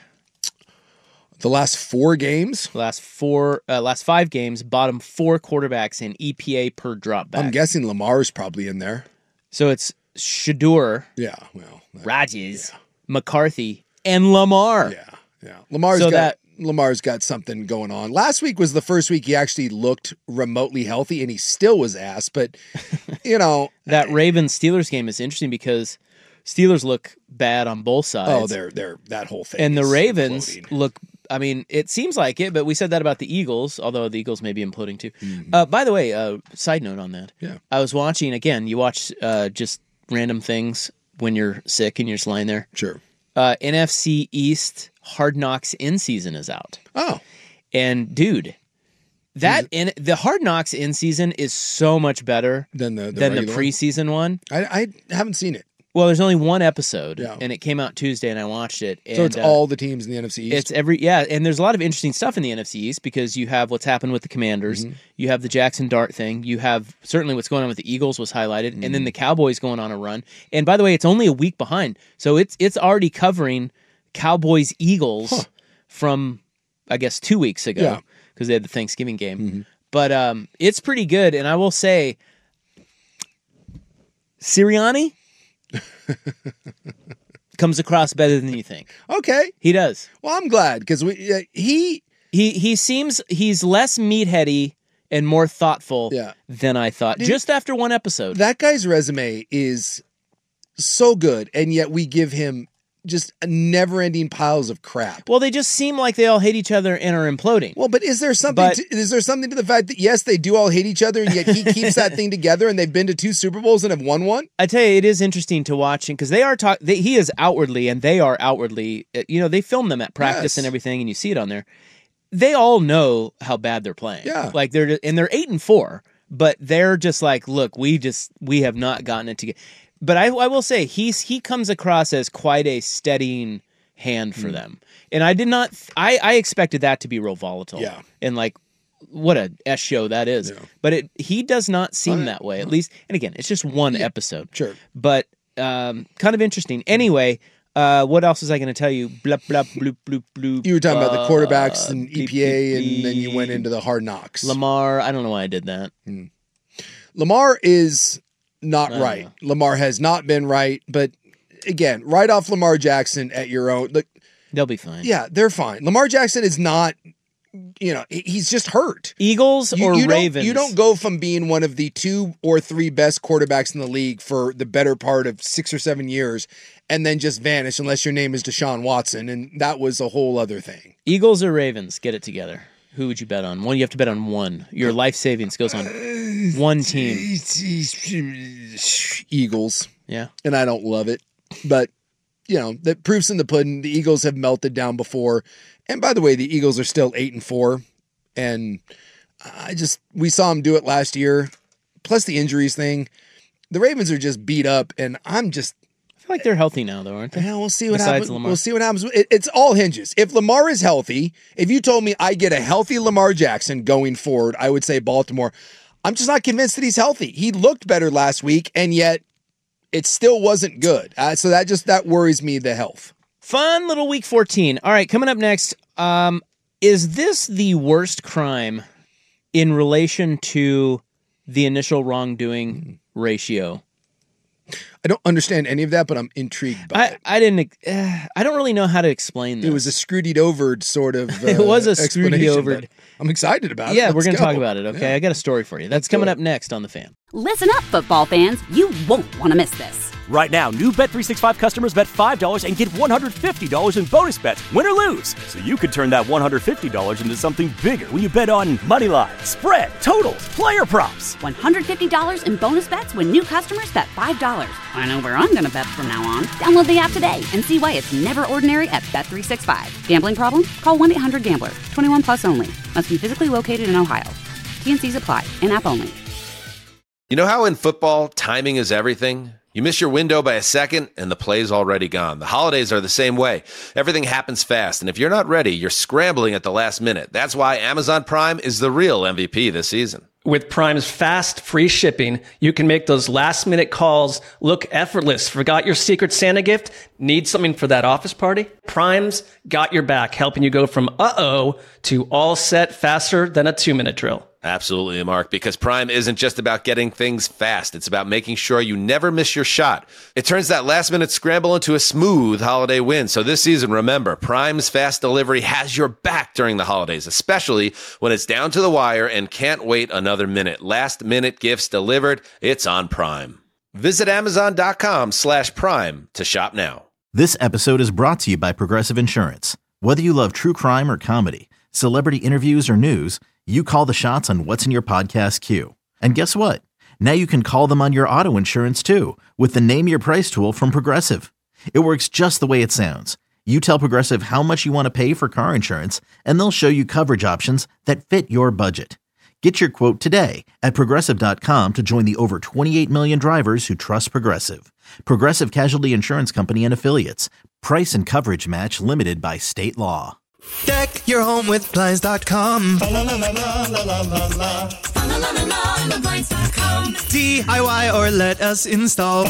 The last 4 games? Last 5 games, bottom 4 quarterbacks in EPA per dropback. I'm guessing Lamar's probably in there. So it's Shedeur. Yeah, well. Rodgers. Yeah. McCarthy, and Lamar. Yeah. Lamar's got something going on. Last week was the first week he actually looked remotely healthy, and he still was ass. But, that Ravens-Steelers game is interesting because Steelers look bad on both sides. Oh, they're that whole thing. And the Ravens look, I mean, it seems like it, but we said that about the Eagles, although the Eagles may be imploding too. Mm-hmm. By the way, side note on that. Yeah. I was watching, again, you watch just random things when you're sick and you're just lying there. Sure. NFC East Hard Knocks in season is out. Oh. And dude, the Hard Knocks in season is so much better than the preseason one. I haven't seen it. Well, there's only one episode, and it came out Tuesday, and I watched it. And, so it's all the teams in the NFC East? It's and there's a lot of interesting stuff in the NFC East because you have what's happened with the Commanders, you have the Jackson Dart thing, you have certainly what's going on with the Eagles was highlighted, and then the Cowboys going on a run. And by the way, it's only a week behind, so it's already covering Cowboys-Eagles from, I guess, 2 weeks ago because they had the Thanksgiving game. Mm-hmm. But it's pretty good, and I will say, Sirianni comes across better than you think. Okay, he does. Well, I'm glad because he seems he's less meatheady and more thoughtful than I thought. Just after one episode, that guy's resume is so good, and yet we give him just never-ending piles of crap. Well, they just seem like they all hate each other and are imploding. Well, but is there something to the fact that, yes, they do all hate each other, and yet he keeps that thing together, and they've been to 2 Super Bowls and have won one? I tell you, it is interesting to watch, because they are he is outwardly, and they are outwardly, they film them at practice and everything, and you see it on there. They all know how bad they're playing. Yeah. Like, they're 8-4, but they're just like, look, we have not gotten it together. But I will say he comes across as quite a steadying hand for them, and I did not. I expected that to be real volatile, and like what a S show that is. Yeah. But he does not seem that way, at least. And again, it's just one episode, sure. But kind of interesting. Anyway, what else was I going to tell you? Blah blah bloop bloop bloop. You were talking about the quarterbacks and EPA, and then you went into the Hard Knocks. Lamar. I don't know why I did that. Lamar is not right. Lamar has not been right, but again, right off Lamar Jackson at your own. Look, They'll be fine. Yeah, they're fine. Lamar Jackson is not, he's just hurt. Eagles or Ravens? You don't go from being one of the 2 or 3 best quarterbacks in the league for the better part of 6 or 7 years and then just vanish unless your name is Deshaun Watson, and that was a whole other thing. Eagles or Ravens? Get it together. Who would you bet on? One, you have to bet on one. Your life savings goes on one team. Eagles. Yeah. And I don't love it. But, the proof's in the pudding. The Eagles have melted down before. And by the way, the Eagles are still 8-4. And we saw them do it last year. Plus the injuries thing. The Ravens are just beat up. And I feel like they're healthy now, though, aren't they? Yeah, we'll see what Besides happens. Lamar. We'll see what happens. It's all hinges. If Lamar is healthy, if you told me I get a healthy Lamar Jackson going forward, I would say Baltimore. I'm just not convinced that he's healthy. He looked better last week, and yet it still wasn't good. So that worries me, the health. Fun little week 14. All right, coming up next, is this the worst crime in relation to the initial wrongdoing ratio? I don't understand any of that, but I'm intrigued by it. I don't really know how to explain this. It was a screwed over sort of it was a screwed over. I'm excited about it. Yeah, we're going to talk about it, okay? Yeah. I got a story for you. That's coming up next on The Fan. Listen up, football fans. You won't want to miss this. Right now, new Bet365 customers bet $5 and get $150 in bonus bets, win or lose. So you could turn that $150 into something bigger when you bet on moneyline, spread, totals, player props. $150 in bonus bets when new customers bet $5. I know where I'm going to bet from now on. Download the app today and see why it's never ordinary at Bet365. Gambling problem? Call 1-800-GAMBLER. 21 plus only. Must be physically located in Ohio. T&Cs apply. In-app only. You know how in football, timing is everything? You miss your window by a second, and the play's already gone. The holidays are the same way. Everything happens fast, and if you're not ready, you're scrambling at the last minute. That's why Amazon Prime is the real MVP this season. With Prime's fast, free shipping, you can make those last-minute calls look effortless. Forgot your Secret Santa gift? Need something for that office party? Prime's got your back, helping you go from uh-oh to all set faster than a 2-minute drill. Absolutely, Mark, because Prime isn't just about getting things fast. It's about making sure you never miss your shot. It turns that last-minute scramble into a smooth holiday win. So this season, remember, Prime's fast delivery has your back during the holidays, especially when it's down to the wire and can't wait another minute. Last-minute gifts delivered. It's on Prime. Visit Amazon.com/Prime to shop now. This episode is brought to you by Progressive Insurance. Whether you love true crime or comedy, celebrity interviews or news, you call the shots on what's in your podcast queue. And guess what? Now you can call them on your auto insurance too with the Name Your Price tool from Progressive. It works just the way it sounds. You tell Progressive how much you want to pay for car insurance, and they'll show you coverage options that fit your budget. Get your quote today at Progressive.com to join the over 28 million drivers who trust Progressive. Progressive Casualty Insurance Company and Affiliates. Price and coverage match limited by state law. Deck your home with Blinds.com. DIY or let us install.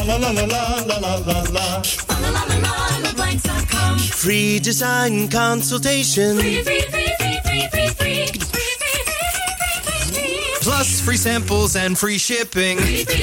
Free design consultation. Plus free samples and free shipping.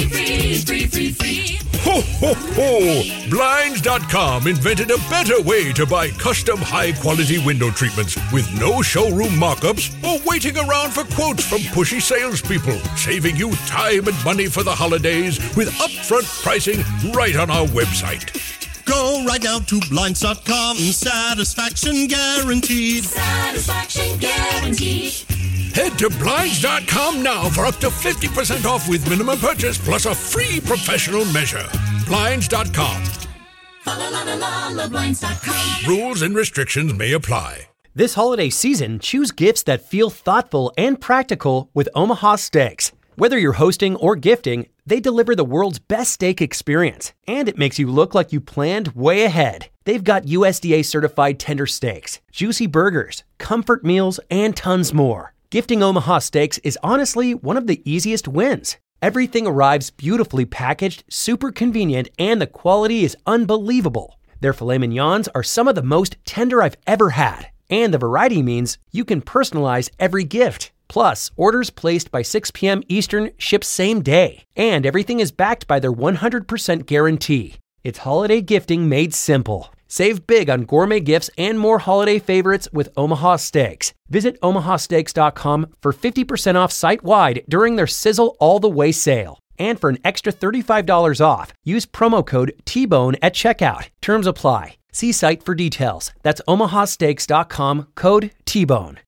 Ho, ho, ho! Blinds.com invented a better way to buy custom high-quality window treatments with no showroom mock-ups or waiting around for quotes from pushy salespeople, saving you time and money for the holidays with upfront pricing right on our website. Go right now to Blinds.com. Satisfaction guaranteed. Satisfaction guaranteed. Head to Blinds.com now for up to 50% off with minimum purchase plus a free professional measure. Blinds.com. Rules and restrictions may apply. This holiday season, choose gifts that feel thoughtful and practical with Omaha Steaks. Whether you're hosting or gifting, they deliver the world's best steak experience, and it makes you look like you planned way ahead. They've got USDA certified tender steaks, juicy burgers, comfort meals, and tons more. Gifting Omaha Steaks is honestly one of the easiest wins. Everything arrives beautifully packaged, super convenient, and the quality is unbelievable. Their filet mignons are some of the most tender I've ever had, and the variety means you can personalize every gift. Plus, orders placed by 6 p.m. Eastern ship same day, and everything is backed by their 100% guarantee. It's holiday gifting made simple. Save big on gourmet gifts and more holiday favorites with Omaha Steaks. Visit omahasteaks.com for 50% off site-wide during their Sizzle All the Way sale. And for an extra $35 off, use promo code T-Bone at checkout. Terms apply. See site for details. That's omahasteaks.com, code T-Bone.